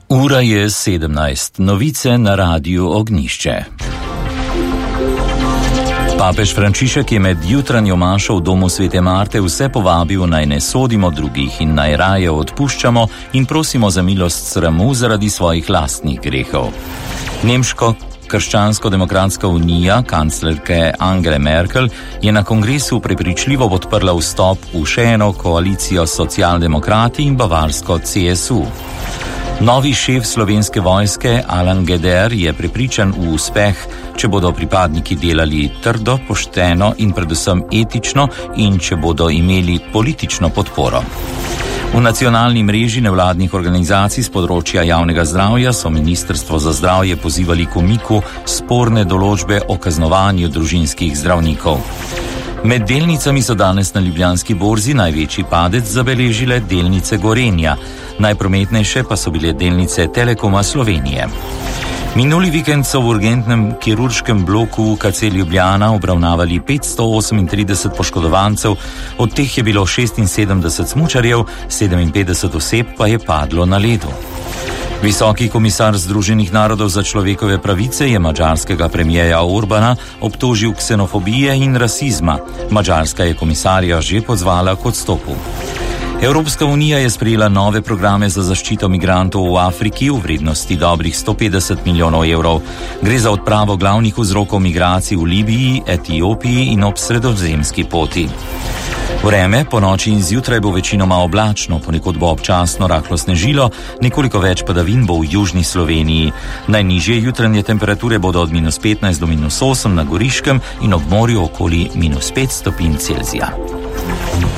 Ura je 17. Novice na Radiu Ognjišče. Papež Frančišek je med jutranjo mašo v domu Svete Marte vse povabil, naj ne sodimo drugih in naj raje odpuščamo in prosimo za milost sramu zaradi svojih lastnih grehov. Nemško Krščansko-demokratska unija kanclerke Angele Merkel je na kongresu prepričljivo podprla vstop v še eno koalicijo s socialdemokrati in bavarsko CSU. Novi šef slovenske vojske Alan Geder je prepričan v uspeh, če bodo pripadniki delali trdo, pošteno in predvsem etično in če bodo imeli politično podporo. V nacionalni mreži nevladnih organizacij z področja javnega zdravja so Ministrstvo za zdravje pozivali k umiku sporne določbe o kaznovanju družinskih zdravnikov. Med delnicami so danes na Ljubljanski borzi največji padec zabeležile delnice Gorenja, najprometnejše pa so bile delnice Telekoma Slovenije. Minuli vikend so v urgentnem kirurškem bloku UKC Ljubljana obravnavali 538 poškodovancev, od teh je bilo 76 smučarjev, 57 oseb pa je padlo na ledu. Visoki komisar Združenih narodov za človekove pravice je madžarskega premijeja Orbana obtožil ksenofobije in rasizma. Madžarska je komisarja že pozvala k odstopu. Evropska unija je sprejela nove programe za zaščito migrantov v Afriki v vrednosti dobrih 150 milijonov evrov. Gre za odpravo glavnih vzrokov migracij v Libiji, Etiopiji in ob sredozemski poti. Vreme po noči in zjutraj bo večinoma oblačno, ponekod bo občasno rahlo snežilo, nekoliko več padavin bo v južni Sloveniji. Najnižje jutranje temperature bodo od -15 do -8 na Goriškem in ob morju okoli -5 stopinj Celzija.